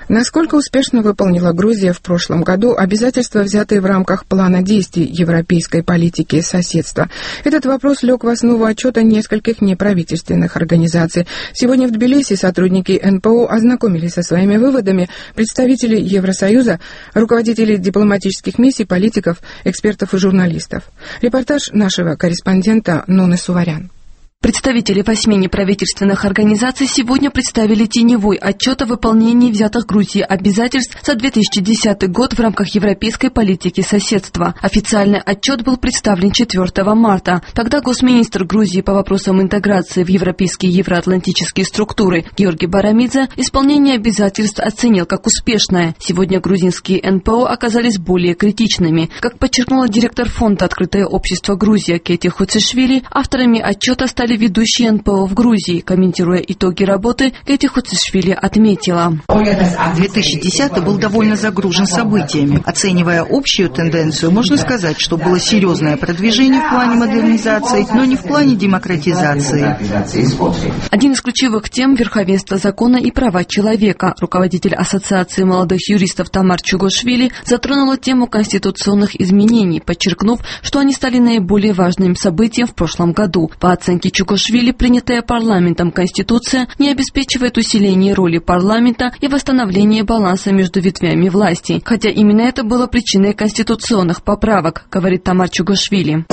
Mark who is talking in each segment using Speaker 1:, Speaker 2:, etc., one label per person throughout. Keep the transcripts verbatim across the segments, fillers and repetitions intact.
Speaker 1: Насколько успешно выполнила Грузия в прошлом году обязательства, взятые в рамках плана действий европейской политики соседства? Этот вопрос лег в основу отчета нескольких неправительственных организаций. Сегодня в Тбилиси сотрудники эн пэ о ознакомились со своими выводами представители Евросоюза, руководители дипломатических миссий, политиков, экспертов и журналистов. Репортаж нашего корреспондента Ноны Суварян.
Speaker 2: Представители восьми неправительственных организаций сегодня представили теневой отчет о выполнении взятых Грузией обязательств за две тысячи десятый год в рамках европейской политики соседства. Официальный отчет был представлен четвёртого марта. Тогда госминистр Грузии по вопросам интеграции в европейские и евроатлантические структуры Георгий Барамидзе исполнение обязательств оценил как успешное. Сегодня грузинские эн пэ о оказались более критичными. Как подчеркнула директор фонда «Открытое общество Грузия» Кети Хуцишвили, авторами отчета стали ведущие эн пэ о в Грузии. Комментируя итоги работы, Кети Хуцишвили отметила:
Speaker 3: две тысячи десятый был довольно загружен событиями. Оценивая общую тенденцию, можно сказать, что было серьезное продвижение в плане модернизации, но не в плане демократизации.
Speaker 2: Один из ключевых тем – верховенство закона и права человека. Руководитель Ассоциации молодых юристов Тамар Чугошвили затронула тему конституционных изменений, подчеркнув, что они стали наиболее важным событием в прошлом году. По оценке Чугошвили, принятая парламентом Конституция не обеспечивает усиление роли парламента и восстановление баланса между ветвями власти. Хотя именно это было причиной конституционных поправок, говорит Тамар Чугошвили.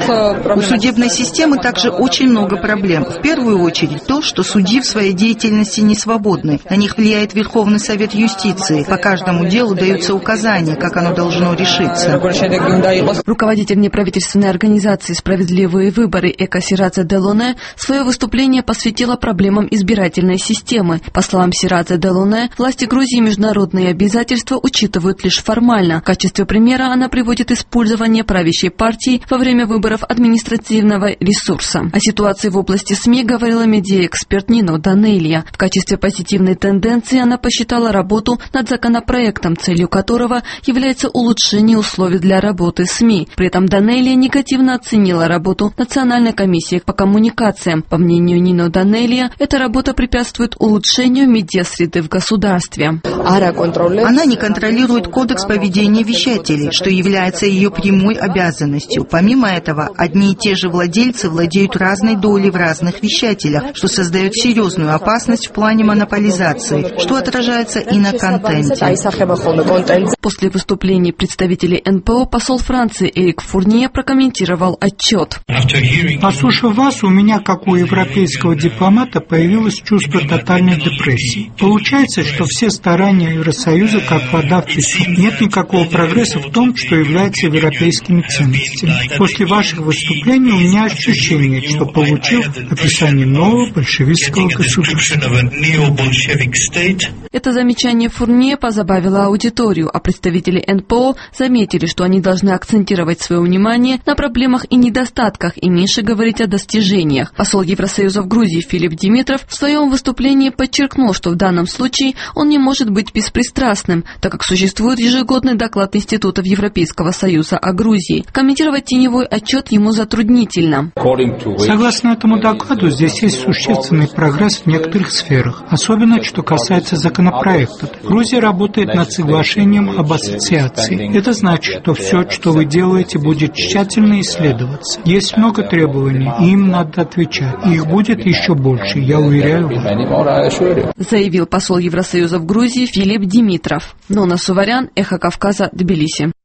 Speaker 3: У судебной системы также очень много проблем. В первую очередь то, что судьи в своей деятельности не свободны. На них влияет Верховный Совет юстиции. По каждому делу даются указания, как оно должно решиться.
Speaker 2: Руководитель неправительственной организации «Справедливые выборы» Эко-Сирадзе Делоне свое выступление посвятила проблемам избирательной системы. По словам Сирадзе Делоне, власти Грузии международные обязательства учитывают лишь формально. В качестве примера она приводит использование правящей партии во время выборов административного ресурса. О ситуации в области СМИ говорила медиаэксперт Нино Данелия. В качестве позитивной тенденции она посчитала работу над законопроектом, целью которого является улучшение условий для работы СМИ. При этом Данелия негативно оценила работу Национальной комиссии по коммуникациям. По мнению Нино Данелия, эта работа препятствует улучшению медиасреды в государстве.
Speaker 3: Она не контролирует кодекс поведения вещателей, что является ее прямой обязанностью. Помимо этого, одни и те же владельцы владеют разной долей в разных вещателях, что создает серьезную опасность в плане монополизации, что отражается и на контенте.
Speaker 2: После выступлений представителей эн пэ о посол Франции Эрик Фурнье прокомментировал отчет.
Speaker 4: Послушав вас, у меня, как у европейского дипломата, появилось чувство тотальной депрессии. Получается, что все старания Евросоюза как вода в песок. Нет никакого прогресса в том, что является европейскими ценностями. После ваших выступлений у меня ощущение, что получил описание нового большевистского государства.
Speaker 2: Это замечание Фурнье позабавило аудиторию, а представители эн пэ о заметили, что они должны акцентировать свое внимание на проблемах и недостатках и меньше говорить о достижениях. Посол Евросоюза в Грузии Филипп Димитров в своем выступлении подчеркнул, что в данном случае он не может быть беспристрастным, так как существует ежегодный доклад институтов Европейского Союза о Грузии. Комментировать теневой отчет ему затруднительно.
Speaker 4: Согласно этому докладу, здесь есть существенный прогресс в некоторых сферах, особенно что касается законопроектов. Грузия работает над соглашением об ассоциации. Это значит, что все, что вы делаете, будет тщательно исследоваться. Есть много требований, и им надо отвечать. Их будет еще больше, я уверяю вас.
Speaker 2: Заявил посол Евросоюза в Грузии Филипп Димитров. Нона Суварян, Эхо Кавказа, Тбилиси.